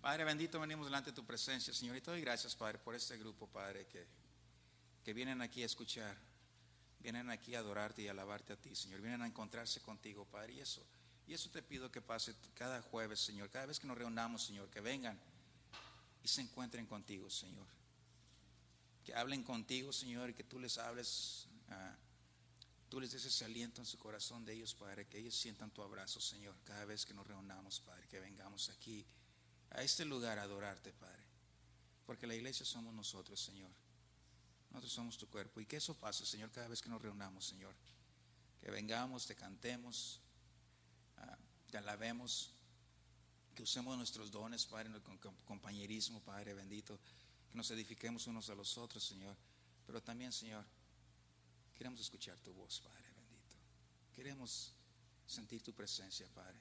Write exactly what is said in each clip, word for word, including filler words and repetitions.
Padre bendito, venimos delante de tu presencia, Señor, y te doy gracias, Padre, por este grupo, Padre, que, que vienen aquí a escuchar, vienen aquí a adorarte y a alabarte a ti, Señor, vienen a encontrarse contigo, Padre, y eso, y eso te pido que pase cada jueves, Señor, cada vez que nos reunamos, Señor, que vengan y se encuentren contigo, Señor, que hablen contigo, Señor, y que tú les hables, uh, tú les des ese aliento en su corazón de ellos, Padre, que ellos sientan tu abrazo, Señor, cada vez que nos reunamos, Padre, que vengamos aquí a este lugar a adorarte, Padre, porque la iglesia somos nosotros, Señor, nosotros somos tu cuerpo, y que eso pase, Señor, cada vez que nos reunamos, Señor, que vengamos, te cantemos, uh, te alabemos, que usemos nuestros dones, Padre, con compañerismo, Padre bendito, que nos edifiquemos unos a los otros, Señor, pero también, Señor, queremos escuchar tu voz, Padre bendito, queremos sentir tu presencia, Padre.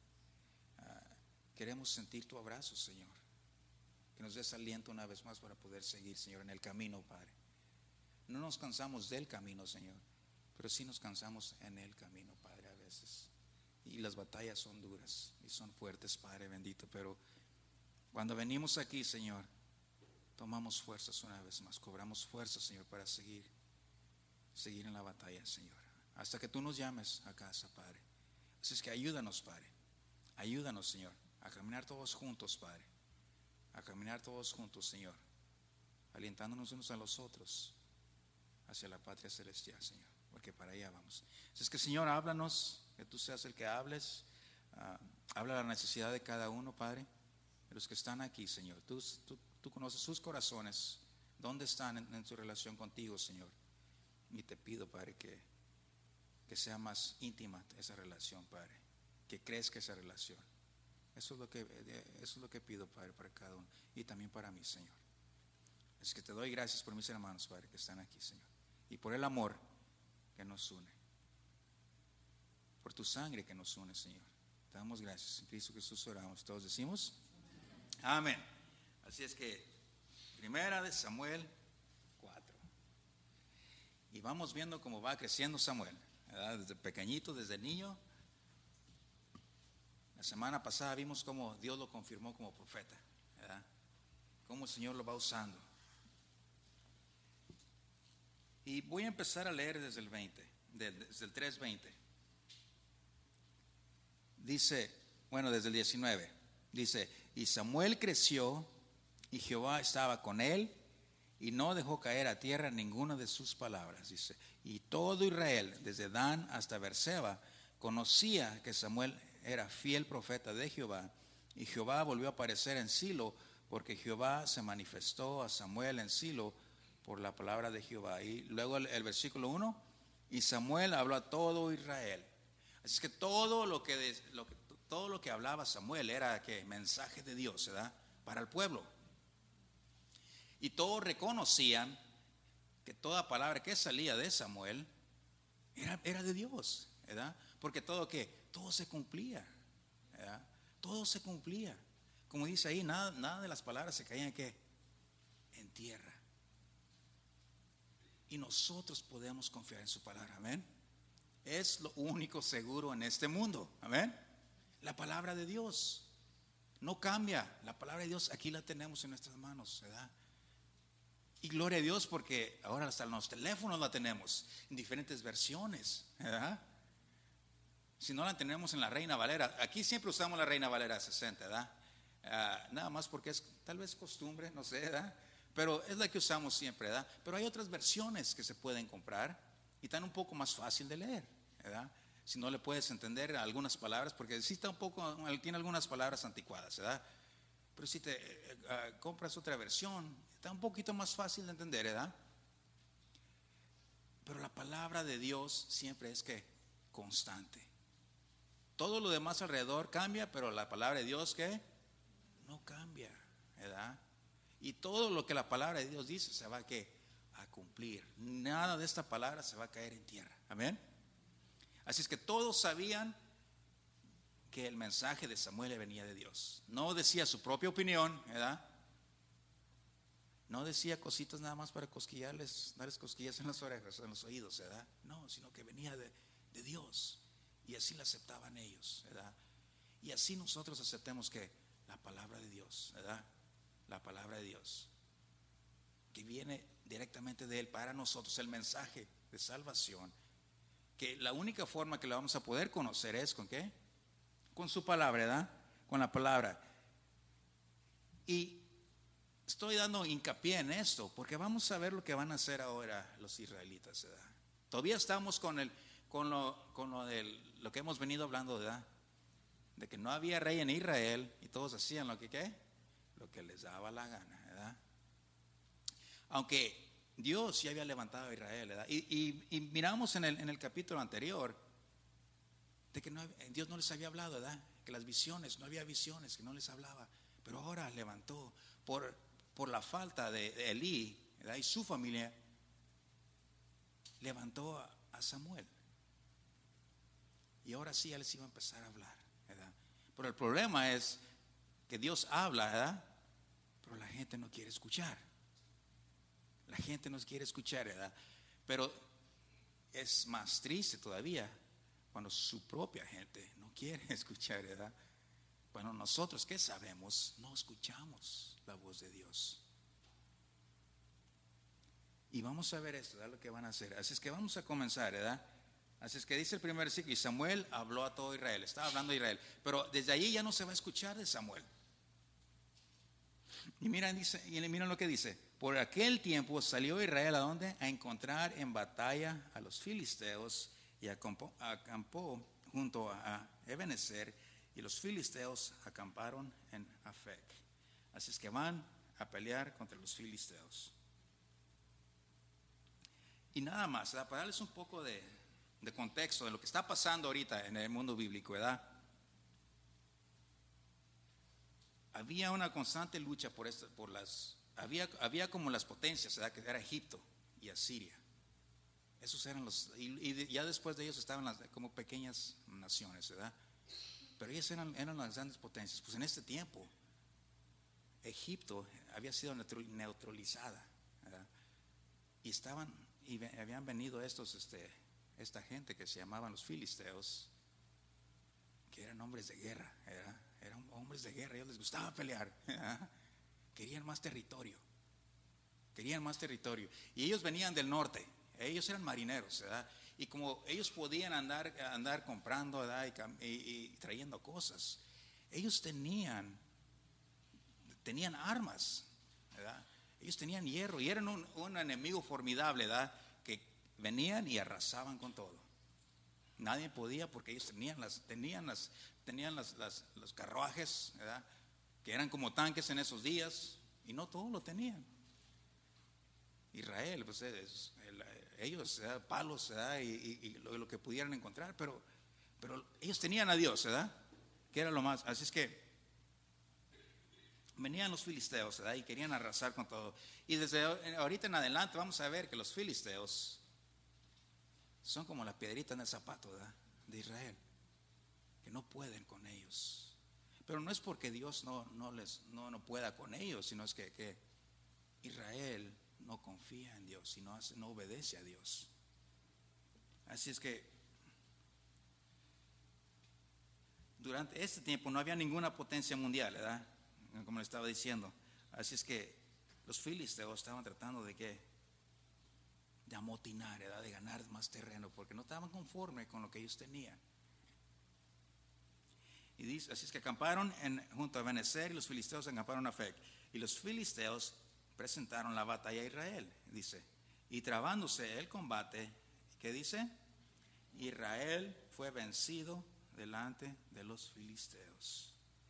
uh, Queremos sentir tu abrazo, Señor, que nos des aliento una vez más para poder seguir, Señor, en el camino, Padre. No nos cansamos del camino, Señor, pero sí nos cansamos en el camino, Padre, a veces. Y las batallas son duras y son fuertes, Padre bendito, pero cuando venimos aquí, Señor, tomamos fuerzas una vez más, cobramos fuerzas, Señor, para seguir, seguir en la batalla, Señor, hasta que tú nos llames a casa, Padre. Así es que ayúdanos, Padre, ayúdanos, Señor, a caminar todos juntos, Padre, a caminar todos juntos, Señor, alientándonos unos a los otros hacia la patria celestial, Señor, porque para allá vamos. Así es que, Señor, háblanos, que tú seas el que hables, uh, habla la necesidad de cada uno, Padre, de los que están aquí, Señor. Tú, tú, tú conoces sus corazones, dónde están en, en su relación contigo, Señor, y te pido, Padre, que, que sea más íntima esa relación, Padre, que crezca esa relación. Eso es lo que, eso es lo que pido, Padre, para cada uno y también para mí, Señor. Es que te doy gracias por mis hermanos, Padre, que están aquí, Señor, y por el amor que nos une, por tu sangre que nos une, Señor. Te damos gracias. En Cristo Jesús oramos. Todos decimos amén. Así es que primera de Samuel cuatro, y vamos viendo cómo va creciendo Samuel, ¿verdad? Desde pequeñito, desde niño. La semana pasada vimos cómo Dios lo confirmó como profeta, ¿verdad? Cómo el Señor lo va usando. Y voy a empezar a leer desde el veinte, desde el tres veinte. Dice, bueno, desde el diecinueve. Dice, y Samuel creció y Jehová estaba con él y no dejó caer a tierra ninguna de sus palabras. Dice, y todo Israel, desde Dan hasta Berseba, conocía que Samuel era fiel profeta de Jehová, y Jehová volvió a aparecer en Silo, porque Jehová se manifestó a Samuel en Silo por la palabra de Jehová. Y luego el, el versículo uno, y Samuel habló a todo Israel. Así es que todo lo que, lo que, todo lo que hablaba Samuel era que mensaje de Dios, ¿verdad? Para el pueblo. Y todos reconocían que toda palabra que salía de Samuel era, era de Dios, ¿verdad? Porque todo que todo se cumplía, ¿verdad? Todo se cumplía. Como dice ahí, nada, nada de las palabras se caían ¿qué? En tierra. Y nosotros podemos confiar en su palabra, amén. Es lo único seguro en este mundo, amén. La palabra de Dios no cambia. La palabra de Dios aquí la tenemos en nuestras manos, ¿verdad? Y gloria a Dios porque ahora hasta en los teléfonos la tenemos en diferentes versiones, ¿verdad? Si no la tenemos en la Reina Valera, aquí siempre usamos la Reina Valera sesenta, ¿verdad? Uh, nada más porque es tal vez costumbre, no sé, ¿verdad? Pero es la que usamos siempre, ¿verdad? Pero hay otras versiones que se pueden comprar y están un poco más fácil de leer, ¿verdad? Si no le puedes entender algunas palabras, porque sí está un poco, tiene algunas palabras anticuadas, ¿verdad? Pero si te uh, compras otra versión, está un poquito más fácil de entender, ¿verdad? Pero la palabra de Dios siempre es que constante. Todo lo demás alrededor cambia, pero la palabra de Dios ¿qué? No cambia, ¿verdad? Y todo lo que la palabra de Dios dice se va a, ¿qué? A cumplir. Nada de esta palabra se va a caer en tierra, amén. Así es que todos sabían que el mensaje de Samuel venía de Dios. No decía su propia opinión, ¿verdad? No decía cositas nada más para cosquillarles, darles cosquillas en las orejas, en los oídos, ¿verdad? No, sino que venía de, de Dios. Y así la aceptaban ellos, ¿verdad? Y así nosotros aceptemos que La palabra de Dios, ¿verdad? La palabra de Dios, que viene directamente de Él para nosotros, el mensaje de salvación, que la única forma que la vamos a poder conocer es ¿con qué? Con su palabra, ¿verdad? Con la palabra. Y estoy dando hincapié en esto porque vamos a ver lo que van a hacer ahora los israelitas, ¿verdad? Todavía estamos con el con lo con lo de lo que hemos venido hablando, ¿verdad? De que no había rey en Israel y todos hacían lo que ¿qué? Lo que les daba la gana, ¿verdad? Aunque Dios ya había levantado a Israel, ¿verdad? Y, y, y miramos en el, en el capítulo anterior de que no, Dios no les había hablado, ¿verdad? Que las visiones, no había visiones, que no les hablaba. Pero ahora levantó por, por la falta de, de Elí, ¿verdad? Y su familia, levantó a, a Samuel. Y ahora sí ya les iba a empezar a hablar, ¿verdad? Pero el problema es que Dios habla, ¿verdad? Pero la gente no quiere escuchar. La gente no quiere escuchar, ¿verdad? Pero es más triste todavía cuando su propia gente no quiere escuchar, ¿verdad? Bueno, nosotros, ¿qué sabemos? No escuchamos la voz de Dios. Y vamos a ver esto, ¿verdad? Lo que van a hacer. Así es que vamos a comenzar, ¿verdad? Así es que dice el primer versículo, y Samuel habló a todo Israel. Estaba hablando de Israel, pero desde allí ya no se va a escuchar de Samuel. Y miren, dice, y miren lo que dice. Por aquel tiempo salió Israel ¿a dónde? A encontrar en batalla a los filisteos y acampó, acampó junto a Ebenezer, y los filisteos acamparon en Afec. Así es que van a pelear contra los filisteos. Y nada más, ¿verdad? Para darles un poco de, de contexto de lo que está pasando ahorita en el mundo bíblico, ¿verdad? Había una constante lucha por esto, por las, había, había como las potencias, ¿verdad? Que era Egipto y Asiria. Esos eran los, y, y ya después de ellos estaban las como pequeñas naciones, ¿verdad? Pero ellas eran, eran las grandes potencias. Pues en este tiempo, Egipto había sido neutralizada, ¿verdad? Y estaban, y habían venido estos, este, esta gente que se llamaban los filisteos, que eran hombres de guerra, ¿verdad? Eran hombres de guerra, a ellos les gustaba pelear, ¿verdad? Querían más territorio, querían más territorio. Y ellos venían del norte, ellos eran marineros, ¿verdad? Y como ellos podían andar, andar comprando, ¿verdad? Y, y, y trayendo cosas, ellos tenían, tenían armas, ¿verdad? Ellos tenían hierro y eran un, un enemigo formidable, ¿verdad? Que venían y arrasaban con todo. Nadie podía porque ellos tenían las, tenían las, tenían las, las, los carruajes, ¿verdad? Que eran como tanques en esos días, y no todos lo tenían. Israel, pues es, el, ellos, ¿verdad? Palos, ¿verdad? Y, y, y lo, lo que pudieran encontrar, pero, pero ellos tenían a Dios, ¿verdad? Que era lo más. Así es que venían los filisteos, ¿verdad? Y querían arrasar con todo. Y desde ahorita en adelante vamos a ver que los filisteos son como la piedrita en el zapato, ¿verdad? De Israel, que no pueden con ellos. Pero no es porque Dios no, no, les, no, no pueda con ellos, sino es que, que Israel no confía en Dios y no, hace, no obedece a Dios. Así es que durante este tiempo no había ninguna potencia mundial, ¿verdad? Como le estaba diciendo. Así es que los filisteos estaban tratando de que de amotinar, ¿verdad? De ganar más terreno, porque no estaban conformes con lo que ellos tenían. Y dice, así es que acamparon en, junto a Ebenezer, y los filisteos acamparon a Afec. Y los filisteos presentaron la batalla a Israel, dice. Y trabándose el combate, ¿qué dice? Israel fue vencido delante de los filisteos.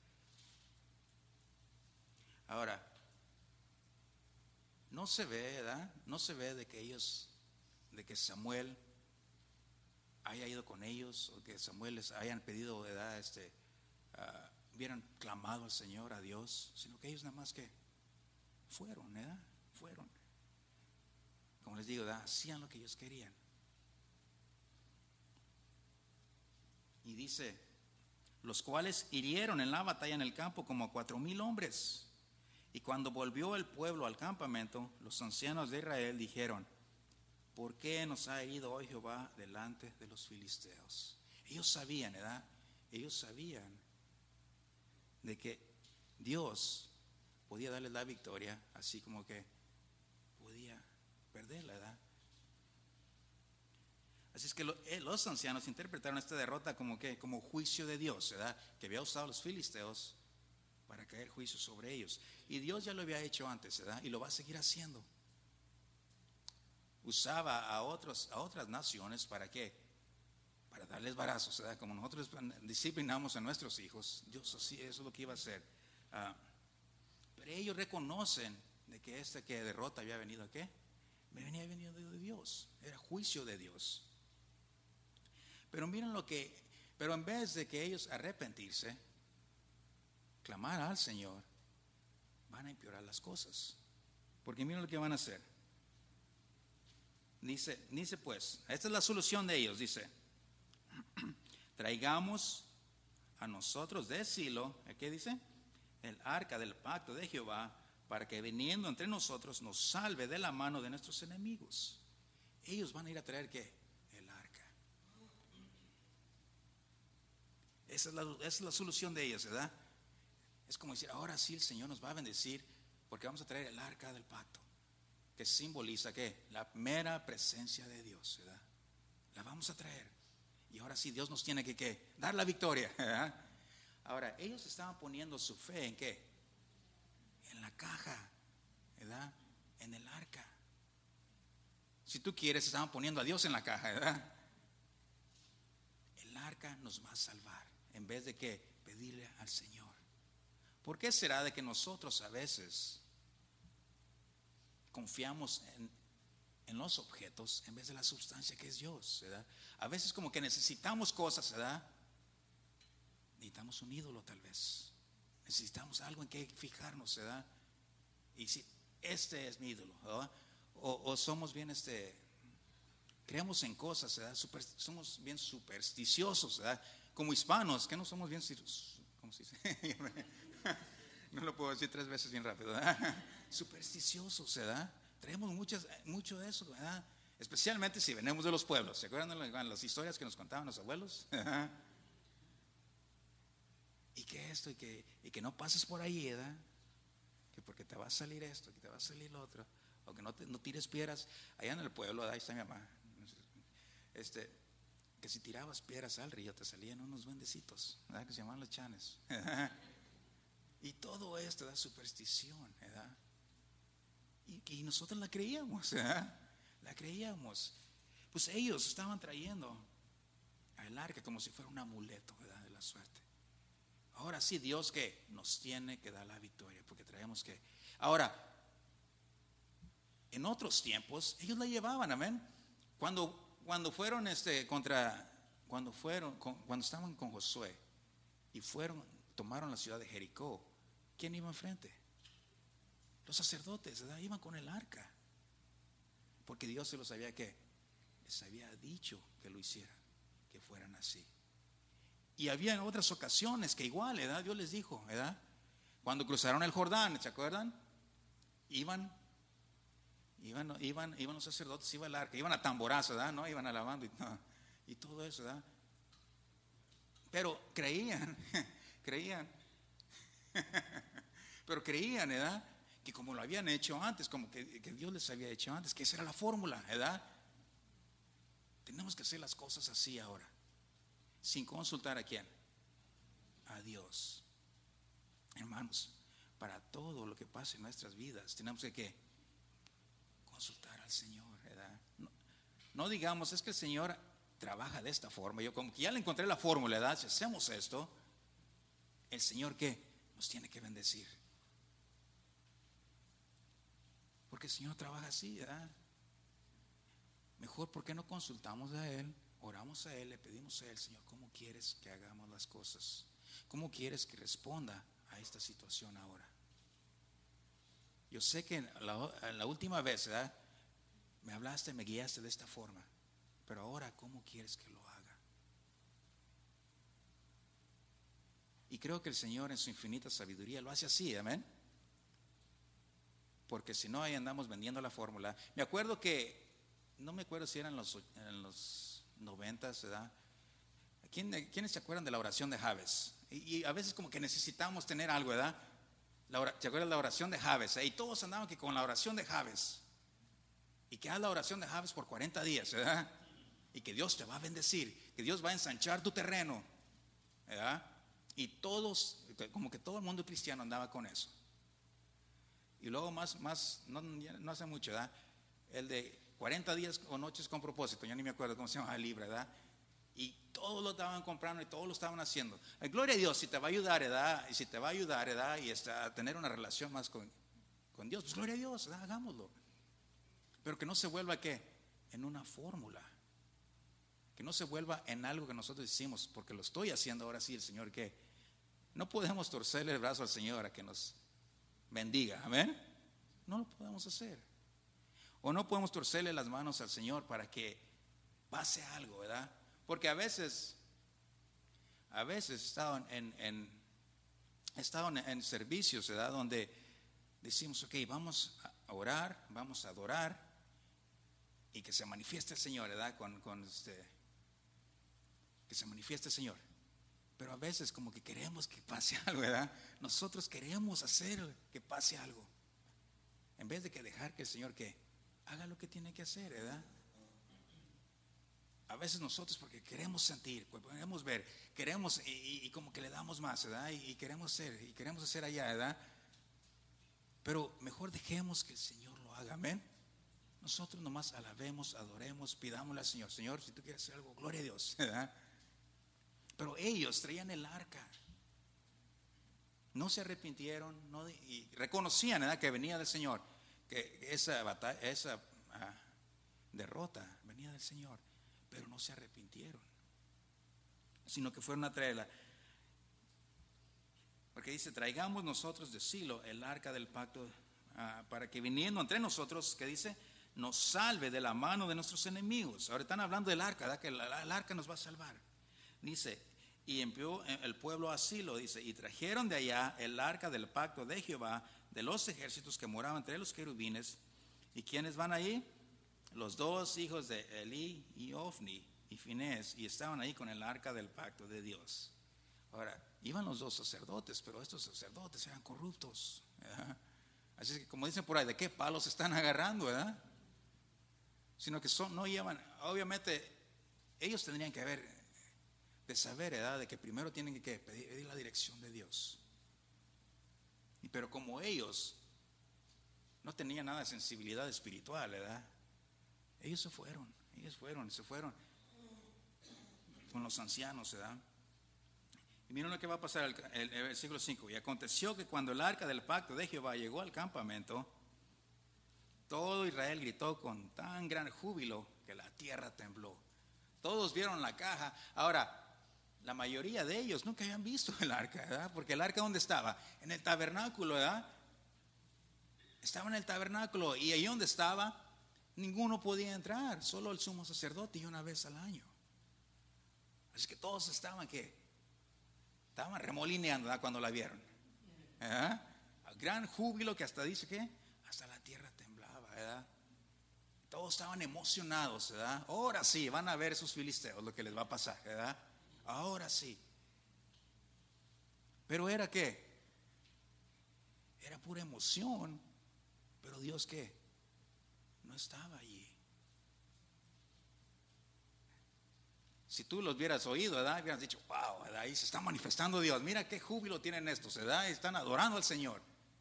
Ahora, no se ve, ¿verdad? No se ve de que ellos, de que Samuel haya ido con ellos, o que Samuel les hayan pedido, ¿verdad? Este, uh, hubieran clamado al Señor, a Dios, sino que ellos nada más que fueron, ¿verdad? Fueron. Como les digo, ¿verdad? Hacían lo que ellos querían. Y dice, los cuales hirieron en la batalla en el campo como a cuatro mil hombres. Y cuando volvió el pueblo al campamento, los ancianos de Israel dijeron, ¿por qué nos ha herido hoy Jehová delante de los filisteos? Ellos sabían, ¿verdad? Ellos sabían de que Dios podía darles la victoria, así como que podía perderla, ¿verdad? Así es que lo, eh, los ancianos interpretaron esta derrota como que como juicio de Dios, ¿verdad? Que había usado a los filisteos para caer juicio sobre ellos. Y Dios ya lo había hecho antes, ¿verdad? Y lo va a seguir haciendo. Usaba a otros, a otras naciones para qué? Para darles barazos, ¿verdad? Como nosotros disciplinamos a nuestros hijos, Dios así, eso es lo que iba a hacer. Uh, pero ellos reconocen de que esta que derrota había venido a qué? Venía venido de Dios, era juicio de Dios. Pero miren lo que, pero en vez de que ellos arrepentirse, clamar al Señor, van a empeorar las cosas. Porque miren lo que van a hacer. Dice, dice pues, esta es la solución de ellos, dice, traigamos a nosotros de Silo, ¿qué dice? El arca del pacto de Jehová, para que viniendo entre nosotros nos salve de la mano de nuestros enemigos. Ellos van a ir a traer ¿qué? El arca. Esa es la, esa es la solución de ellos, ¿verdad? Es como decir, ahora sí el Señor nos va a bendecir porque vamos a traer el arca del pacto, que simboliza ¿qué? La mera presencia de Dios, ¿verdad? La vamos a traer. Y ahora sí Dios nos tiene que ¿qué? Dar la victoria, ¿verdad? Ahora, ellos estaban poniendo su fe ¿en qué? En la caja, ¿verdad? En el arca. Si tú quieres, estaban poniendo a Dios en la caja, ¿verdad? El arca nos va a salvar, en vez de que pedirle al Señor. ¿Por qué será de que nosotros a veces confiamos en, en los objetos en vez de la sustancia que es Dios, ¿verdad? A veces como que necesitamos cosas, ¿verdad? Necesitamos un ídolo tal vez. Necesitamos algo en que fijarnos, ¿verdad? Y si este es mi ídolo, ¿verdad? O, o somos bien, este, creemos en cosas, ¿verdad? Super, somos bien supersticiosos, ¿verdad? Como hispanos, que no somos bien, ¿cómo se dice? No lo puedo decir tres veces bien rápido, ¿verdad? Supersticiosos, ¿verdad? Traemos muchas, mucho de eso, ¿verdad? Especialmente si venimos de los pueblos. ¿Se acuerdan de las historias que nos contaban los abuelos? Y que esto, y que, y que no pases por ahí, ¿verdad? Que porque te va a salir esto, que te va a salir lo otro, o que no, te, no tires piedras. Allá en el pueblo, ¿verdad? Ahí está mi mamá. Este, que si tirabas piedras al río te salían unos duendecitos, ¿verdad? Que se llamaban los chanes. Y todo esto da superstición, ¿verdad? Y, y nosotros la creíamos, ¿verdad? La creíamos. Pues ellos estaban trayendo al arca como si fuera un amuleto, ¿verdad? De la suerte. Ahora sí, Dios que nos tiene que dar la victoria, porque traemos que. Ahora, en otros tiempos ellos la llevaban, amén. Cuando cuando fueron este contra, cuando fueron, con, cuando estaban con Josué y fueron, tomaron la ciudad de Jericó, ¿quién iba enfrente? Los sacerdotes, ¿verdad? Iban con el arca, porque Dios se los había que les había dicho que lo hicieran, que fueran así. Y había otras ocasiones que igual, ¿verdad? Dios les dijo, ¿verdad? Cuando cruzaron el Jordán, ¿se acuerdan? Iban, iban, iban, iban los sacerdotes, iba el arca, iban a tamborazo, ¿verdad? No, iban alabando y, no, y todo eso, ¿verdad? Pero creían, creían, pero creían, ¿verdad? Que como lo habían hecho antes, como que, que Dios les había hecho antes, que esa era la fórmula, ¿verdad? Tenemos que hacer las cosas así ahora. Sin consultar a quién, a Dios. Hermanos, para todo lo que pase en nuestras vidas tenemos que ¿qué? Consultar al Señor, ¿verdad? No, no digamos, es que el Señor trabaja de esta forma, yo como que ya le encontré la fórmula, ¿verdad? Si hacemos esto, el Señor ¿qué? Nos tiene que bendecir, porque el Señor trabaja así, ¿verdad? Mejor, ¿por qué no consultamos a Él? Oramos a Él, le pedimos a Él, Señor, ¿cómo quieres que hagamos las cosas? ¿Cómo quieres que responda a esta situación ahora? Yo sé que la, la última vez, ¿verdad? Me hablaste, me guiaste de esta forma, pero ahora, ¿cómo quieres que lo haga? Y creo que el Señor en su infinita sabiduría lo hace así, amén. Porque si no, ahí andamos vendiendo la fórmula. Me acuerdo que, no me acuerdo si eran los, en los noventas, ¿verdad? ¿Quién, ¿Quiénes se acuerdan de la oración de Jabes? Y, y a veces como que necesitamos tener algo, ¿verdad? La ora- ¿Te acuerdas la oración de Jabes? Y todos andaban que con la oración de Jabes. Y que haz la oración de Jabes por cuarenta días, ¿verdad? Y que Dios te va a bendecir, que Dios va a ensanchar tu terreno, ¿verdad? Y todos, como que todo el mundo cristiano andaba con eso. Y luego más, más no, no hace mucho, ¿verdad? El de cuarenta días o noches con propósito, ya ni me acuerdo cómo se llama el libro, ¿verdad? Y todos lo estaban comprando y todos lo estaban haciendo. Ay, gloria a Dios, si te va a ayudar, ¿verdad? Y si te va a ayudar, ¿verdad? Y está, a tener una relación más con, con Dios, pues gloria a Dios, ¿verdad? Hagámoslo. Pero que no se vuelva, ¿qué? En una fórmula. Que no se vuelva en algo que nosotros hicimos, porque lo estoy haciendo ahora sí el Señor, ¿qué? No podemos torcerle el brazo al Señor a que nos bendiga, amén. No lo podemos hacer. O no podemos torcerle las manos al Señor para que pase algo, ¿verdad? Porque a veces, a veces he estado en, en, he estado en, en servicios, ¿verdad? Donde decimos, ok, vamos a orar, vamos a adorar y que se manifieste el Señor, ¿verdad? Con, con este, que se manifieste el Señor. Pero a veces como que queremos que pase algo, ¿verdad? Nosotros queremos hacer que pase algo, en vez de que dejar que el Señor que haga lo que tiene que hacer, ¿verdad? A veces nosotros porque queremos sentir, queremos ver, queremos y, y, y como que le damos más, ¿verdad? Y, y queremos hacer, y queremos hacer allá, ¿verdad? Pero mejor dejemos que el Señor lo haga, amén. Nosotros nomás alabemos, adoremos, pidámosle al Señor, Señor, si tú quieres hacer algo, gloria a Dios, ¿verdad? Pero ellos traían el arca, no se arrepintieron, no, y reconocían, ¿verdad? Que venía del Señor, que esa batalla, esa ah, derrota venía del Señor. Pero no se arrepintieron, sino que fueron a traerla. Porque dice, traigamos nosotros de Silo el arca del pacto, uh, para que viniendo entre nosotros, que dice, nos salve de la mano de nuestros enemigos. Ahora están hablando del arca, ¿verdad? Que el, el arca nos va a salvar. Dice, y envió el pueblo a Silo, dice, y trajeron de allá el arca del pacto de Jehová, de los ejércitos que moraban entre los querubines. ¿Y quiénes van ahí? Los dos hijos de Elí y Ofni y Finés, y estaban ahí con el arca del pacto de Dios. Ahora, iban los dos sacerdotes, pero estos sacerdotes eran corruptos, ¿verdad? Así es que como dicen por ahí, ¿de qué palos se están agarrando, verdad? Sino que son, no llevan, obviamente, ellos tendrían que haber, de saber, ¿verdad? De que primero tienen que pedir, pedir la dirección de Dios. Y pero como ellos no tenían nada de sensibilidad espiritual, ¿verdad? Ellos se fueron, ellos fueron, se fueron con los ancianos, ¿verdad? Y miren lo que va a pasar el, el, el versículo cinco. Y aconteció que cuando el arca del pacto de Jehová llegó al campamento, todo Israel gritó con tan gran júbilo que la tierra tembló. Todos vieron la caja. Ahora, la mayoría de ellos nunca habían visto el arca, ¿verdad? Porque el arca, ¿dónde estaba? En el tabernáculo, ¿verdad? Estaba en el tabernáculo, y ahí donde estaba ninguno podía entrar, solo el sumo sacerdote y una vez al año. Así que todos estaban que estaban remolineando, ¿verdad? Cuando la vieron, ¿verdad? Gran júbilo que hasta dice que hasta la tierra temblaba, ¿verdad? Todos estaban emocionados, ¿verdad? Ahora sí, van a ver esos filisteos lo que les va a pasar, ¿verdad? Ahora sí. Pero era que era pura emoción, pero Dios ¿qué? No estaba allí. Si tú los hubieras oído, ¿verdad? Hubieras dicho, wow, ¿verdad? Ahí se está manifestando Dios. Mira qué júbilo tienen estos, ¿verdad? Están adorando al Señor.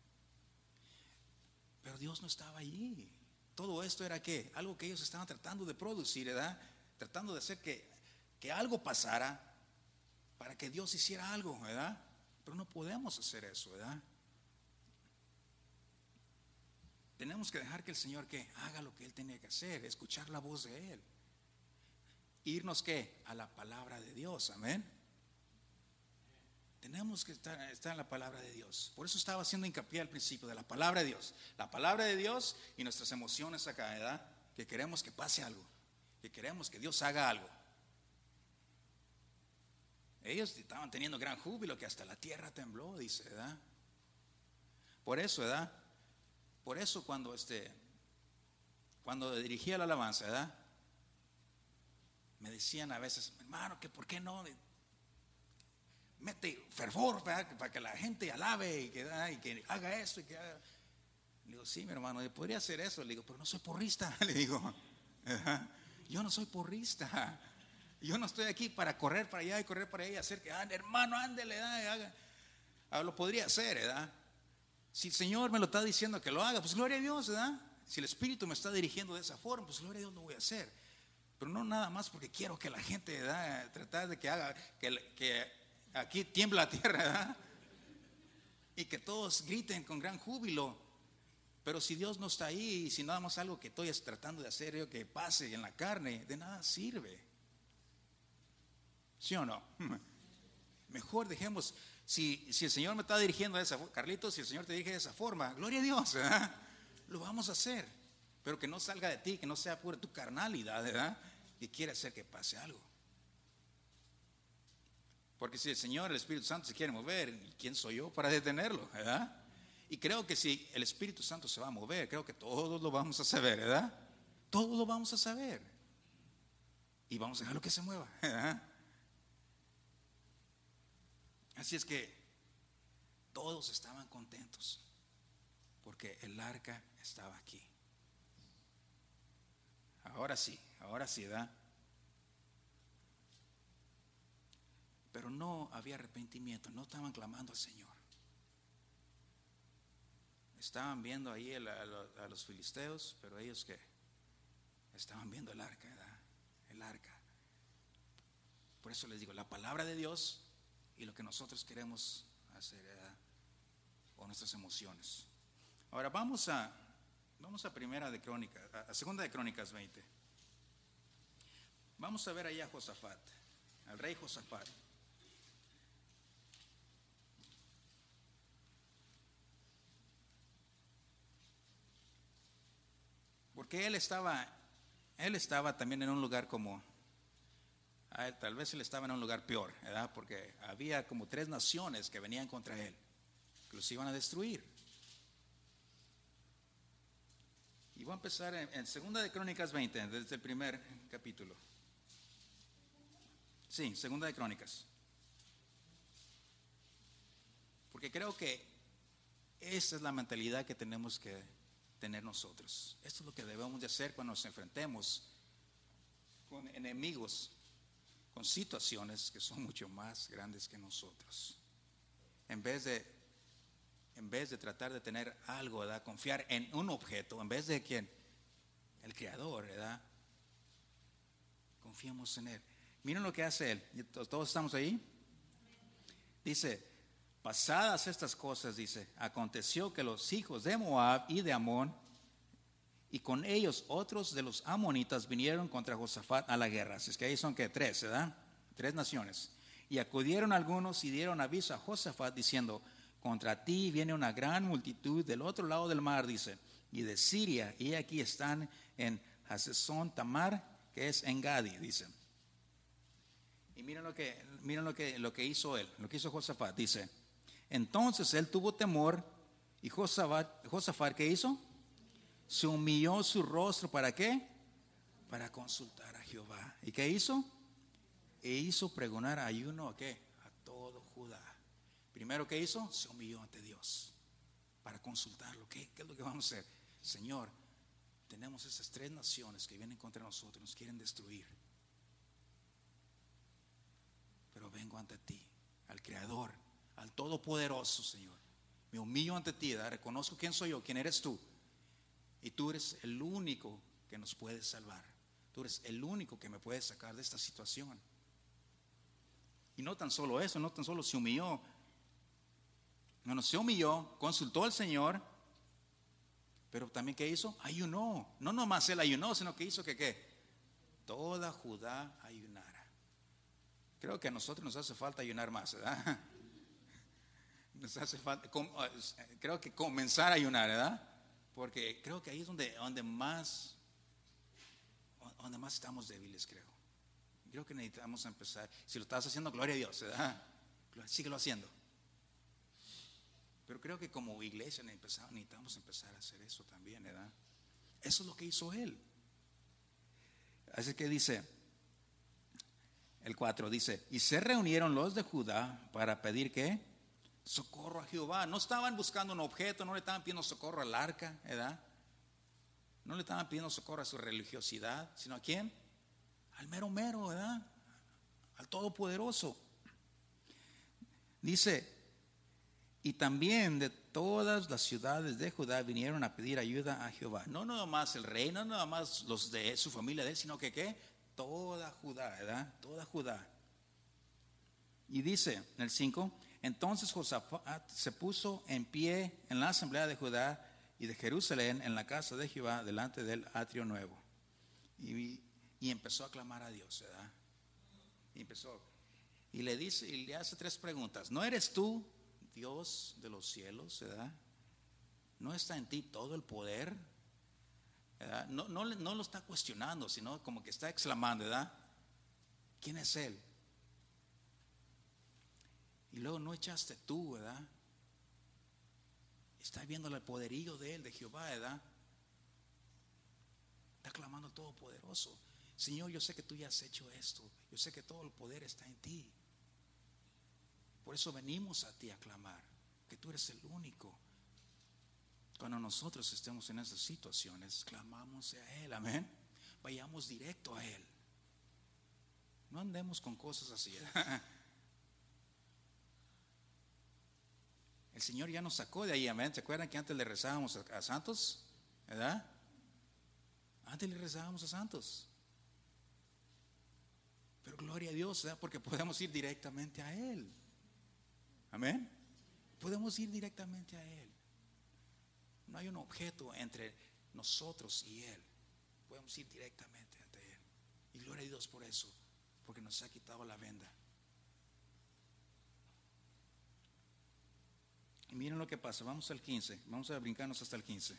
Pero Dios no estaba allí. Todo esto era ¿qué? Algo que ellos estaban tratando de producir, ¿verdad? Tratando de hacer que, que algo pasara para que Dios hiciera algo, ¿verdad? Pero no podemos hacer eso, ¿verdad? Tenemos que dejar que el Señor que haga lo que Él tenía que hacer, escuchar la voz de Él. Irnos ¿qué? A la palabra de Dios, amén. Tenemos que estar, estar en la palabra de Dios. Por eso estaba haciendo hincapié al principio de la palabra de Dios. La palabra de Dios y nuestras emociones acá, ¿verdad? Que queremos que pase algo, que queremos que Dios haga algo. Ellos estaban teniendo gran júbilo que hasta la tierra tembló, dice, ¿verdad? Por eso, ¿verdad? Por eso cuando este, cuando dirigía la alabanza, ¿verdad? Me decían a veces, hermano, que por qué no mete fervor, ¿verdad? Para que la gente alabe y que, y que haga esto y que haga. Le digo, sí, mi hermano, yo podría hacer eso. Le digo, pero no soy porrista. Le digo, yo no soy porrista. Yo no estoy aquí para correr para allá y correr para allá y hacer que, ah, hermano, ándele, da, haga. Ah, lo podría hacer, ¿verdad? Si el Señor me lo está diciendo que lo haga, pues gloria a Dios, ¿verdad? Si el Espíritu me está dirigiendo de esa forma, pues gloria a Dios, lo voy a hacer. Pero no nada más porque quiero que la gente, ¿verdad? Tratar de que haga, que, que aquí tiembla la tierra, ¿verdad? Y que todos griten con gran júbilo. Pero si Dios no está ahí, y si nada más algo que estoy tratando de hacer yo que pase en la carne, de nada sirve. ¿Sí o no? Mejor dejemos, si, si el Señor me está dirigiendo de esa forma, Carlitos, si el Señor te dirige de esa forma, gloria a Dios, ¿verdad? Lo vamos a hacer. Pero que no salga de ti, que no sea pura tu carnalidad, ¿verdad? Que quiere hacer que pase algo. Porque si el Señor, el Espíritu Santo se quiere mover, ¿quién soy yo para detenerlo, verdad? Y creo que si el Espíritu Santo se va a mover, creo que todos lo vamos a saber, ¿verdad? Todos lo vamos a saber. Y vamos a dejarlo que se mueva, ¿verdad? Así es que todos estaban contentos porque el arca estaba aquí. Ahora sí, ahora sí, ¿verdad? Pero no había arrepentimiento, no estaban clamando al Señor. Estaban viendo ahí a, a, a los filisteos, pero ellos que estaban viendo el arca, ¿verdad? El arca. Por eso les digo, la palabra de Dios y lo que nosotros queremos hacer, ¿verdad? O nuestras emociones. Ahora vamos a vamos a primera de Crónicas, a segunda de Crónicas veinte. Vamos a ver allá a Josafat, al rey Josafat. Porque él estaba, él estaba también en un lugar como, tal vez él estaba en un lugar peor, ¿verdad? Porque había como tres naciones que venían contra él, que los iban a destruir. Y voy a empezar en, en segunda de Crónicas veinte, desde el primer capítulo. Sí, segunda de Crónicas. Porque creo que esa es la mentalidad que tenemos que tener nosotros. Esto es lo que debemos de hacer cuando nos enfrentemos con enemigos, con situaciones que son mucho más grandes que nosotros. En vez de, en vez de tratar de tener algo, ¿verdad? Confiar en un objeto, en vez de quien, el Creador, ¿verdad? Confiemos en Él. Miren lo que hace Él. ¿Todos estamos ahí? Dice: pasadas estas cosas, dice, aconteció que los hijos de Moab y de Amón, y con ellos otros de los amonitas, vinieron contra Josafat a la guerra. Así es que ahí son que tres, ¿verdad? Tres naciones. Y acudieron algunos y dieron aviso a Josafat diciendo: contra ti viene una gran multitud del otro lado del mar, dice, y de Siria, y aquí están en Hasezón Tamar, que es en Gadi, dice. Y miren lo que, miren lo que, lo que hizo él, lo que hizo Josafat, dice. Entonces él tuvo temor, y Josafat, Josafat, ¿qué hizo? Se humilló su rostro, ¿para qué? Para consultar a Jehová. ¿Y qué hizo? E hizo pregonar ayuno ¿a qué? A todo Judá. Primero, ¿qué hizo? Se humilló ante Dios para consultarlo. ¿Qué, qué es lo que vamos a hacer? Señor, tenemos esas tres naciones que vienen contra nosotros, nos quieren destruir. Pero vengo ante ti, al Creador, al Todopoderoso, Señor. Me humillo ante ti, ¿verdad? Reconozco quién soy yo, quién eres tú. Y tú eres el único que nos puedes salvar. Tú eres el único que me puedes sacar de esta situación. Y no tan solo eso, no tan solo se humilló. No, no se humilló, consultó al Señor. Pero también, ¿qué hizo? Ayunó. No nomás él ayunó, sino que hizo que ¿qué? Toda Judá ayunara. Creo que a nosotros nos hace falta ayunar más, ¿verdad? Nos hace falta, creo que comenzar a ayunar, ¿verdad? Porque creo que ahí es donde, donde más donde más estamos débiles, creo. Creo que necesitamos empezar. Si lo estás haciendo, gloria a Dios, ¿verdad? Síguelo haciendo. Pero creo que como iglesia necesitamos empezar a hacer eso también, ¿verdad? Eso es lo que hizo él. Así que dice El cuatro dice, y se reunieron los de Judá para pedir ¿qué? Socorro a Jehová. No estaban buscando un objeto, no le estaban pidiendo socorro al arca, ¿verdad? No le estaban pidiendo socorro a su religiosidad, sino ¿a quién? Al mero mero, ¿verdad? Al Todopoderoso. Dice, y también de todas las ciudades de Judá vinieron a pedir ayuda a Jehová. No nada más el rey, no nada más los de su familia de él, sino que ¿qué? Toda Judá, ¿verdad? Toda Judá. Y dice en el cinco, entonces Josafat se puso en pie en la asamblea de Judá y de Jerusalén en la casa de Jehová delante del atrio nuevo. Y, y empezó a clamar a Dios, ¿verdad? Y empezó. Y le dice, y le hace tres preguntas. ¿No eres tú Dios de los cielos, ¿verdad? ¿No está en ti todo el poder? ¿Verdad? No, no, no lo está cuestionando, sino como que está exclamando, ¿verdad? ¿Quién es Él? Y luego no echaste tú, ¿verdad? Está viendo el poderío de Él, de Jehová, ¿verdad? Está clamando al Todopoderoso. Señor, yo sé que tú ya has hecho esto. Yo sé que todo el poder está en ti. Por eso venimos a ti a clamar, que tú eres el único. Cuando nosotros estemos en esas situaciones, clamamos a Él, amén. Vayamos directo a Él. No andemos con cosas así. El Señor ya nos sacó de ahí, amén. ¿Se acuerdan que antes le rezábamos a, a santos? ¿Verdad? Antes le rezábamos a santos. Pero gloria a Dios, ¿verdad? Porque podemos ir directamente a Él. Amén. Podemos ir directamente a Él. No hay un objeto entre nosotros y Él. Podemos ir directamente ante Él. Y gloria a Dios por eso, porque nos ha quitado la venda. Y miren lo que pasa. Vamos al quince. Vamos a brincarnos hasta el quince.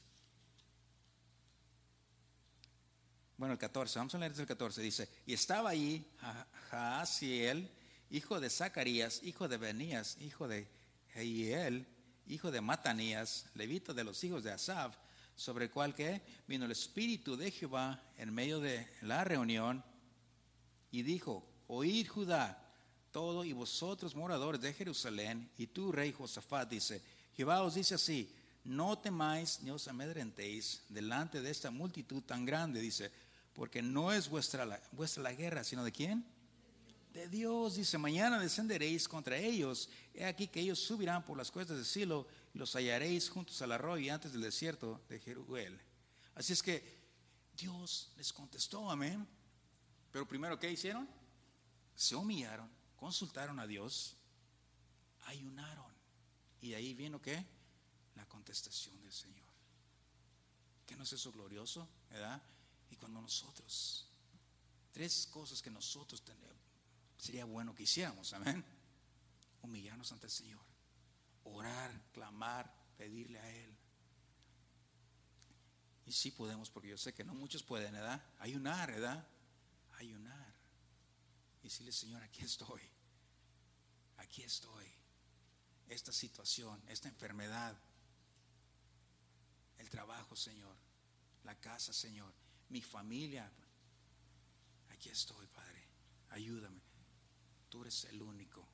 Bueno, el catorce. Vamos a leer desde el catorce. Dice, y estaba allí Jaasiel, hijo de Zacarías, hijo de Benías, hijo de Jehiel, hijo de Matanías, levita de los hijos de Asaf, sobre el cual que vino el Espíritu de Jehová en medio de la reunión, y dijo, oíd Judá, todo y vosotros moradores de Jerusalén, y tú rey Josafat, dice, Jehová os dice así, no temáis ni os amedrentéis delante de esta multitud tan grande, dice, porque no es vuestra la, vuestra la guerra, sino ¿de quién? De Dios. Dice, mañana descenderéis contra ellos, he aquí que ellos subirán por las cuestas de Silo, y los hallaréis juntos al arroyo y antes del desierto de Jeruel. Así es que Dios les contestó, amén. Pero primero, ¿qué hicieron? Se humillaron, consultaron a Dios, ayunaron, y de ahí vino ¿qué? La contestación del Señor. ¿Qué no es eso glorioso? ¿Verdad? Y cuando nosotros, tres cosas que nosotros tenemos, sería bueno que hiciéramos, amén. Humillarnos ante el Señor, orar, clamar, pedirle a Él. Y sí podemos, porque yo sé que no muchos pueden, ¿verdad? Ayunar, ¿verdad? Ayunar. Y decirle, Señor, aquí estoy. Aquí estoy. Esta situación, esta enfermedad, el trabajo, Señor, la casa, Señor, mi familia. Aquí estoy, Padre. Ayúdame. Tú eres el único.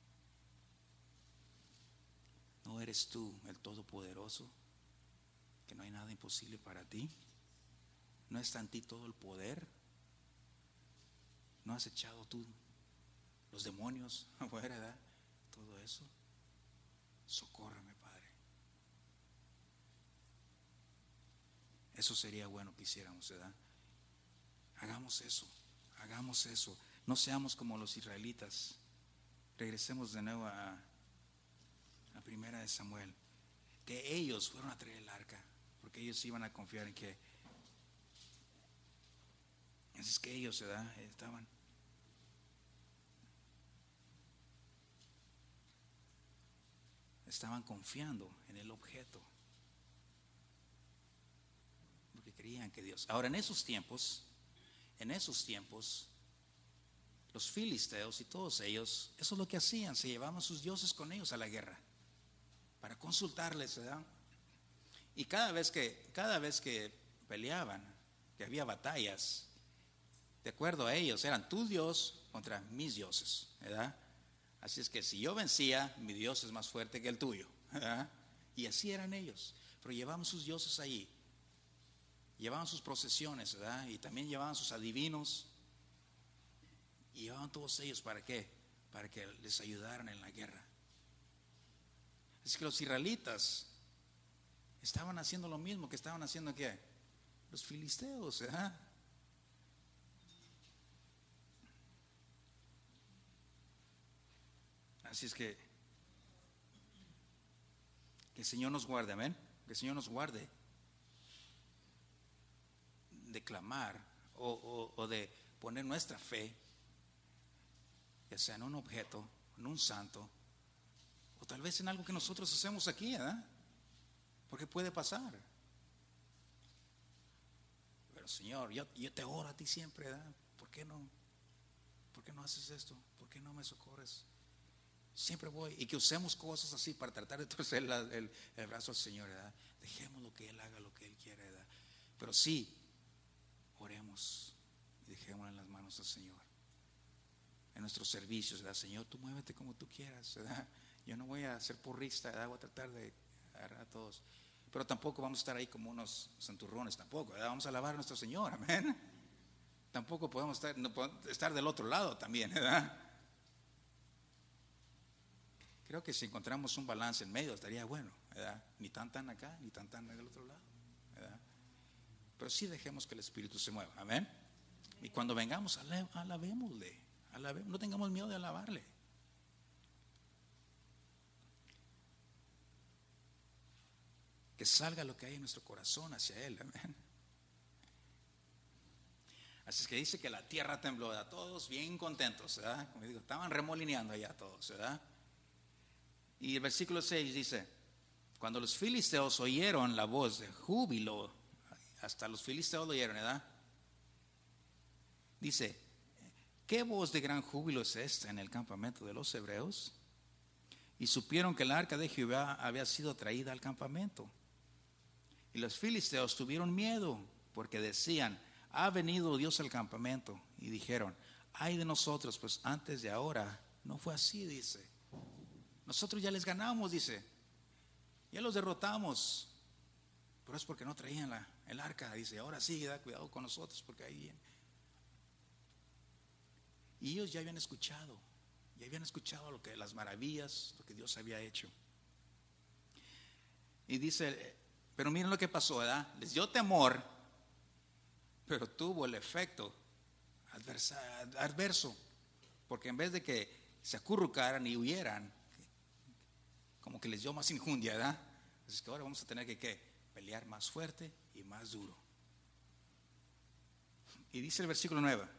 ¿No eres tú el Todopoderoso? Que no hay nada imposible para ti. ¿No está en ti todo el poder? ¿No has echado tú los demonios afuera, ¿verdad? Todo eso. Socórreme, Padre. Eso sería bueno que hiciéramos, ¿verdad? Hagamos eso. Hagamos eso. No seamos como los israelitas. Regresemos de nuevo a, a Primera de Samuel. Que ellos fueron a traer el arca, porque ellos iban a confiar en que. Así es que ellos, ¿verdad? Estaban. Estaban confiando en el objeto, porque creían que Dios. Ahora, en esos tiempos, en esos tiempos, los filisteos y todos ellos, eso es lo que hacían, se llevaban sus dioses con ellos a la guerra, para consultarles, ¿verdad? Y cada vez que, cada vez que peleaban, que había batallas, de acuerdo a ellos, eran tu Dios contra mis dioses, ¿verdad? Así es que si yo vencía, mi Dios es más fuerte que el tuyo, ¿verdad? Y así eran ellos, pero llevaban sus dioses allí, llevaban sus procesiones, ¿verdad? Y también llevaban sus adivinos, y llevaban todos ellos, ¿para qué? Para que les ayudaran en la guerra. Es que los israelitas estaban haciendo lo mismo que estaban haciendo, ¿qué? Los filisteos, ¿verdad? Así es que que el Señor nos guarde, amén. Que el Señor nos guarde de clamar o, o, o de poner nuestra fe, ya sea en un objeto, en un santo, o tal vez en algo que nosotros hacemos aquí, ¿verdad? Porque puede pasar. Pero Señor, yo, yo te oro a ti siempre, ¿verdad? ¿Por qué no? ¿Por qué no haces esto? ¿Por qué no me socorres? Siempre voy. Y que usemos cosas así para tratar de torcer el, el, el brazo al Señor, ¿verdad? Dejemos lo que Él haga, lo que Él quiera, ¿verdad? Pero sí, oremos y dejémoslo en las manos del Señor. En nuestros servicios, ¿verdad? Señor, tú muévete como tú quieras, ¿verdad? Yo no voy a ser porrista, ¿verdad? Voy a tratar de agarrar a todos. Pero tampoco vamos a estar ahí como unos santurrones, tampoco, ¿verdad? Vamos a alabar a nuestro Señor, amén. Tampoco podemos estar, no podemos estar del otro lado también, ¿verdad? Creo que si encontramos un balance en medio estaría bueno, ¿verdad? Ni tan tan acá, ni tan tan del otro lado, ¿verdad? Pero sí dejemos que el Espíritu se mueva, amén. Y cuando vengamos, alabémosle, alabémosle, no tengamos miedo de alabarle. Que salga lo que hay en nuestro corazón hacia Él, amén. Así es que dice que la tierra tembló, ¿verdad? Todos bien contentos, ¿verdad? Como digo, estaban remolineando allá todos, ¿verdad? Y el versículo seis dice: cuando los filisteos oyeron la voz de júbilo, hasta los filisteos lo oyeron, ¿verdad? Dice: ¿qué voz de gran júbilo es esta en el campamento de los hebreos? Y supieron que el arca de Jehová había sido traída al campamento. Y los filisteos tuvieron miedo, porque decían: ha venido Dios al campamento. Y dijeron: ay de nosotros, pues antes de ahora no fue así, dice. Nosotros ya les ganamos, dice. Ya los derrotamos. Pero es porque no traían la, el arca, dice. Ahora sí, da cuidado con nosotros, porque ahí viene. Y ellos ya habían escuchado, ya habían escuchado lo que, las maravillas, lo que Dios había hecho. Y dice, pero miren lo que pasó, ¿verdad? Les dio temor, pero tuvo el efecto adversa, adverso, porque en vez de que se acurrucaran y huyeran, como que les dio más injundia, ¿verdad? Así que ahora vamos a tener que ¿qué? Pelear más fuerte y más duro. Y dice el versículo nueve,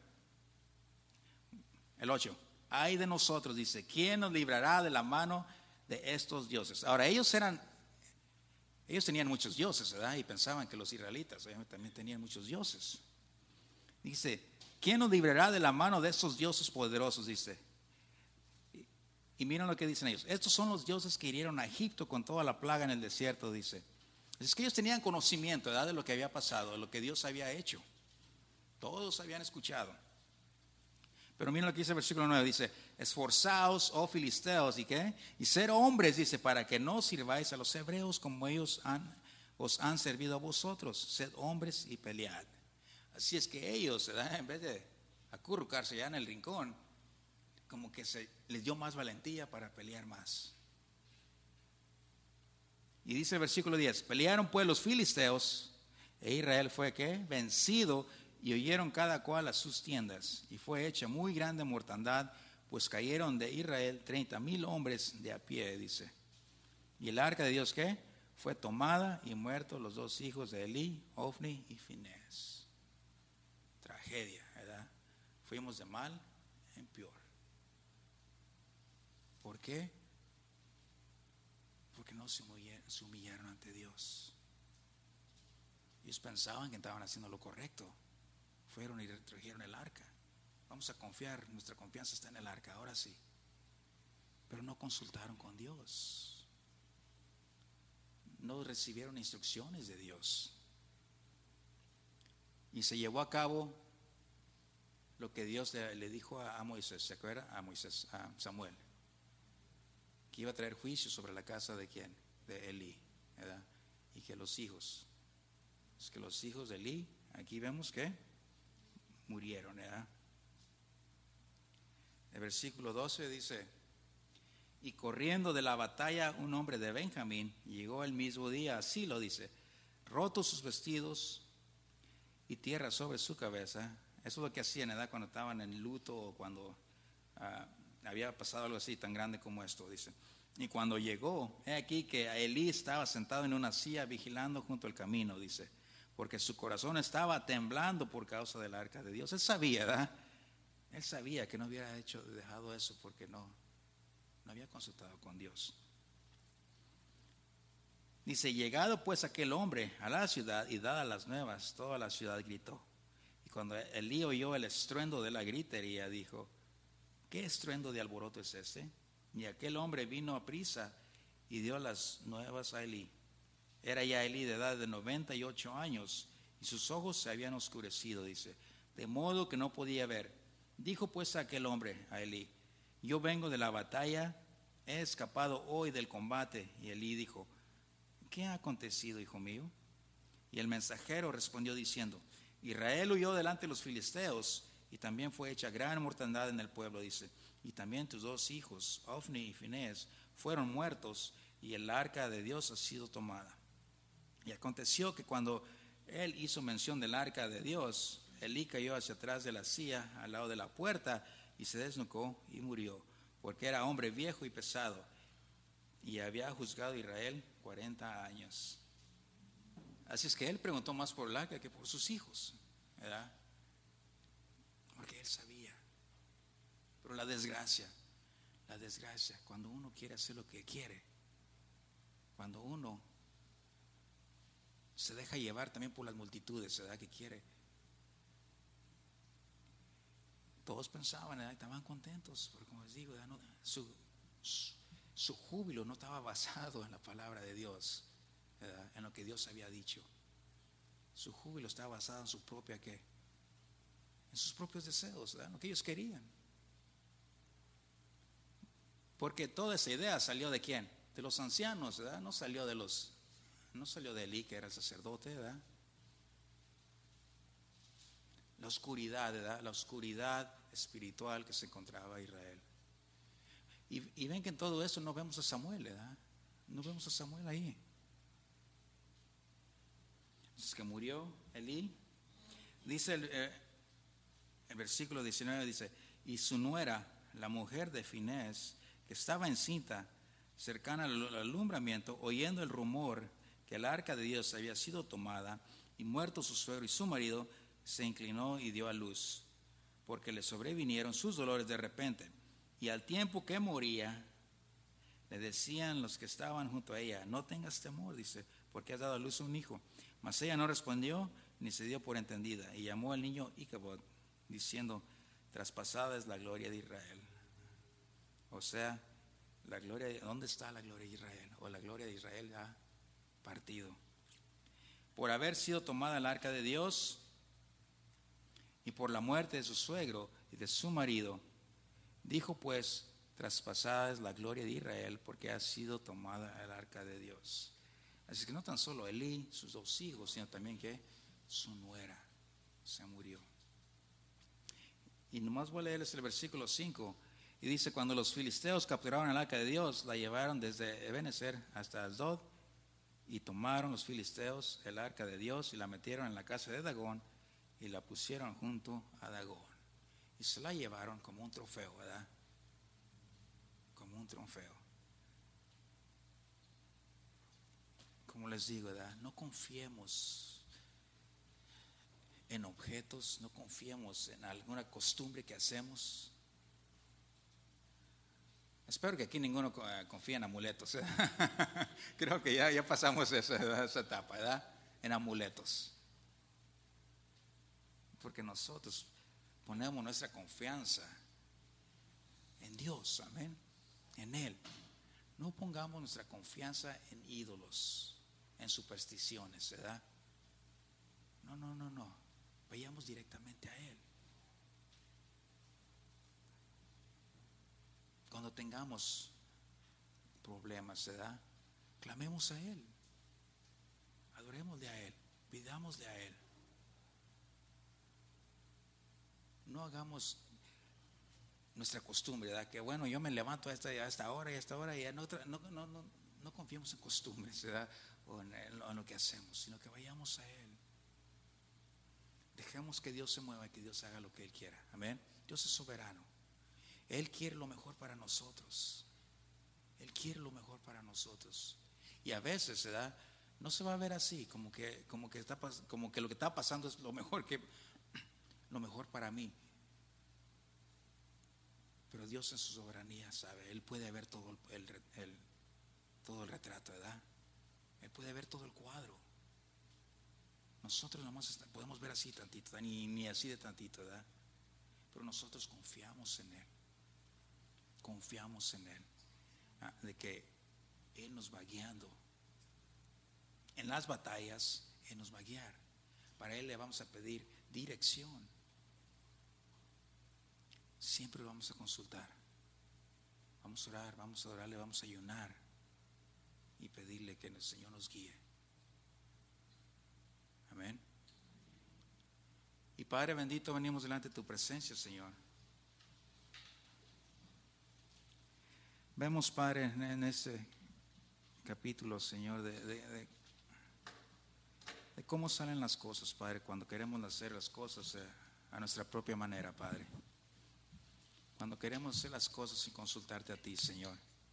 el ocho: ay de nosotros, dice, ¿quién nos librará de la mano de estos dioses? Ahora ellos eran, ellos tenían muchos dioses, ¿verdad? Y pensaban que los israelitas también tenían muchos dioses. Dice, ¿quién nos librará de la mano de estos dioses poderosos? Dice. Y, y miren lo que dicen ellos: estos son los dioses que hirieron a Egipto con toda la plaga en el desierto, dice. Es que ellos tenían conocimiento, ¿verdad? De lo que había pasado, de lo que Dios había hecho. Todos habían escuchado. Pero miren lo que dice el versículo nueve, dice: esforzaos, oh filisteos, ¿y qué? Y ser hombres, dice, para que no sirváis a los hebreos como ellos han, os han servido a vosotros. Sed hombres y pelead. Así es que ellos, ¿verdad? En vez de acurrucarse ya en el rincón, como que se les dio más valentía para pelear más. Y dice el versículo diez: pelearon pues los filisteos, e Israel fue ¿qué? Vencido, y huyeron cada cual a sus tiendas, y fue hecha muy grande mortandad, pues cayeron de Israel treinta mil hombres de a pie, dice. Y el arca de Dios ¿qué? Fue tomada, y muertos los dos hijos de Elí, Ofni y Finés. Tragedia, ¿verdad? Fuimos de mal en peor. ¿Por qué? Porque no se humillaron, se humillaron ante Dios. Ellos pensaban que estaban haciendo lo correcto. Fueron y trajeron el arca. Vamos a confiar, nuestra confianza está en el arca, ahora sí. Pero no consultaron con Dios. No recibieron instrucciones de Dios. Y se llevó a cabo lo que Dios le, le dijo a, a Moisés, ¿se acuerda? A Moisés, a Samuel, que iba a traer juicio sobre la casa de quién, de Elí, ¿verdad? Y que los hijos, es que los hijos de Elí, aquí vemos que murieron, ¿verdad? El versículo doce dice: y corriendo de la batalla un hombre de Benjamín llegó el mismo día, así lo dice, rotos sus vestidos y tierra sobre su cabeza. Eso es lo que hacían, ¿verdad? Cuando estaban en luto o cuando uh, había pasado algo así tan grande como esto, dice. Y cuando llegó, he aquí que Elí estaba sentado en una silla vigilando junto al camino, dice, porque su corazón estaba temblando por causa del arca de Dios. Él sabía, ¿verdad? Él sabía que no hubiera hecho, dejado eso porque no, no había consultado con Dios. Dice: llegado pues aquel hombre a la ciudad y dadas las nuevas, toda la ciudad gritó. Y cuando Elí oyó el estruendo de la gritería, dijo: ¿qué estruendo de alboroto es este? Y aquel hombre vino a prisa y dio las nuevas a Elí. Era ya Elí de edad de noventa y ocho años y sus ojos se habían oscurecido, dice, de modo que no podía ver. Dijo pues aquel hombre a Elí: yo vengo de la batalla, he escapado hoy del combate. Y Elí dijo: ¿qué ha acontecido, hijo mío? Y el mensajero respondió diciendo: Israel huyó delante de los filisteos y también fue hecha gran mortandad en el pueblo, dice, y también tus dos hijos, Ofni y Finés, fueron muertos y el arca de Dios ha sido tomada. Y aconteció que cuando él hizo mención del arca de Dios, Elí cayó hacia atrás de la silla al lado de la puerta y se desnucó y murió, porque era hombre viejo y pesado y había juzgado a Israel cuarenta años. Así es que él preguntó más por el arca que por sus hijos, ¿verdad? Porque él sabía. Pero la desgracia, la desgracia, cuando uno quiere hacer lo que quiere, cuando uno se deja llevar también por las multitudes, ¿verdad? Que quiere. Todos pensaban, ¿verdad? Estaban contentos, porque como les digo, ¿verdad? No, su, su, su júbilo no estaba basado en la palabra de Dios, ¿verdad? En lo que Dios había dicho. Su júbilo estaba basado en su propia, ¿qué? En sus propios deseos, ¿verdad? En lo que ellos querían. Porque toda esa idea salió de quién? De los ancianos, ¿verdad? No salió de los, no salió de Elí, que era el sacerdote, ¿verdad? La oscuridad, ¿verdad? La oscuridad espiritual que se encontraba Israel. Y, y ven que en todo eso no vemos a Samuel, ¿verdad? No vemos a Samuel ahí. Entonces que murió Elí. Dice el, eh, el versículo diecinueve, dice, y su nuera, la mujer de Finés, que estaba encinta, cercana al alumbramiento, oyendo el rumor que el arca de Dios había sido tomada, y muerto su suegro y su marido, se inclinó y dio a luz, porque le sobrevinieron sus dolores de repente. Y al tiempo que moría, le decían los que estaban junto a ella: no tengas temor, dice, porque has dado a luz a un hijo. Mas ella no respondió ni se dio por entendida, y llamó al niño Icabod, diciendo: traspasada es la gloria de Israel. O sea, la gloria de, ¿dónde está la gloria de Israel? O la gloria de Israel ha partido. Por haber sido tomada el arca de Dios y por la muerte de su suegro y de su marido, dijo pues: traspasada es la gloria de Israel, porque ha sido tomada el arca de Dios. Así que no tan solo Elí, sus dos hijos, sino también que su nuera se murió. Y nomás voy a leerles el versículo cinco. Y dice: cuando los filisteos capturaron el arca de Dios, la llevaron desde Ebenezer hasta Asdod, y tomaron los filisteos el arca de Dios y la metieron en la casa de Dagón y la pusieron junto a Dagón. Y se la llevaron como un trofeo, ¿verdad? Como un trofeo. Como les digo, ¿verdad? No confiemos en objetos, no confiemos en alguna costumbre que hacemos. Espero que aquí ninguno confíe en amuletos, ¿eh? Creo que ya, ya pasamos esa, esa etapa, ¿verdad? En amuletos. Porque nosotros ponemos nuestra confianza en Dios, amén, en Él. No pongamos nuestra confianza en ídolos, en supersticiones, ¿verdad? No, no, no, no. Vayamos directamente a Él. cuando tengamos problemas, ¿verdad? Clamemos a Él, adorémosle a Él, pidámosle a Él. No hagamos nuestra costumbre, ¿verdad? Que bueno, yo me levanto a esta, a esta hora y a esta hora y en otra, no, no, no, no confiemos en costumbres, ¿verdad? O en, en, en lo que hacemos, sino que vayamos a Él. Dejemos que Dios se mueva y que Dios haga lo que Él quiera. Amén. Dios es soberano. Él quiere lo mejor para nosotros. Él quiere lo mejor para nosotros. Y a veces, ¿verdad? No se va a ver así, como que, como que está, como que lo que está pasando es lo mejor que, lo mejor para mí. Pero Dios en su soberanía sabe. Él puede ver todo el, el, el, todo el retrato, ¿verdad? Él puede ver todo el cuadro. Nosotros nomás está, podemos ver así tantito, ni, ni así de tantito, ¿verdad? Pero nosotros confiamos en Él. Confiamos en Él. ¿Ah? De que Él nos va guiando. En las batallas, Él nos va a guiar. Para Él le vamos a pedir dirección. Siempre lo vamos a consultar. Vamos a orar, vamos a orarle, vamos a ayunar y pedirle que el Señor nos guíe. Amén. Y Padre bendito, venimos delante de tu presencia, Señor. Vemos, Padre, en este capítulo, Señor, de, de, de, de cómo salen las cosas, Padre, cuando queremos hacer las cosas eh, a nuestra propia manera, Padre. Cuando queremos hacer las cosas sin consultarte a ti, Señor.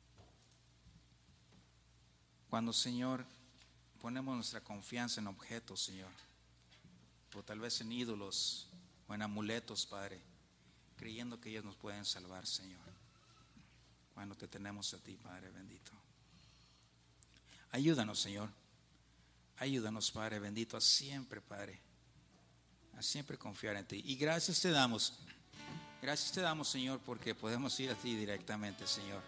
Cuando, Señor, ponemos nuestra confianza en objetos, Señor, o tal vez en ídolos o en amuletos, Padre, creyendo que ellos nos pueden salvar, Señor. Cuando te tenemos a ti, Padre bendito. Ayúdanos, Señor. Ayúdanos, Padre bendito, a siempre, Padre, a siempre confiar en ti. Y gracias te damos. Gracias te damos, Señor, porque podemos ir a ti directamente, Señor.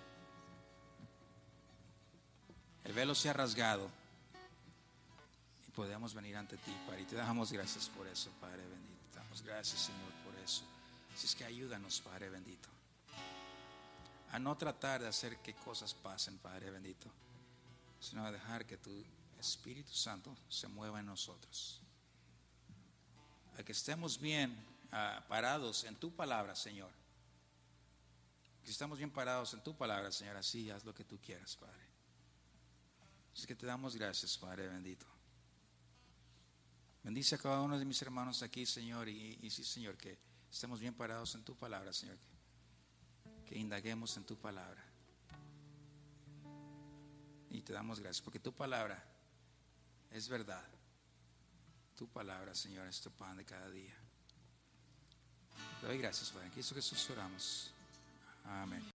El velo se ha rasgado y podemos venir ante ti, Padre. Y te damos gracias por eso, Padre bendito. Te damos gracias, Señor, por eso. Así es que ayúdanos, Padre bendito, a no tratar de hacer que cosas pasen, Padre bendito, sino a dejar que tu Espíritu Santo se mueva en nosotros. A que estemos bien Uh, parados en tu palabra, Señor. Que estamos bien parados en tu palabra, Señor. Así haz lo que tú quieras, Padre. Así que te damos gracias, Padre bendito. Bendice a cada uno de mis hermanos aquí, Señor. Y, y sí, Señor, que estemos bien parados en tu palabra, Señor. Que, que indaguemos en tu palabra. Y te damos gracias porque tu palabra es verdad. Tu palabra, Señor, es tu pan de cada día. Te doy gracias, Padre. En Cristo Jesús oramos. Amén.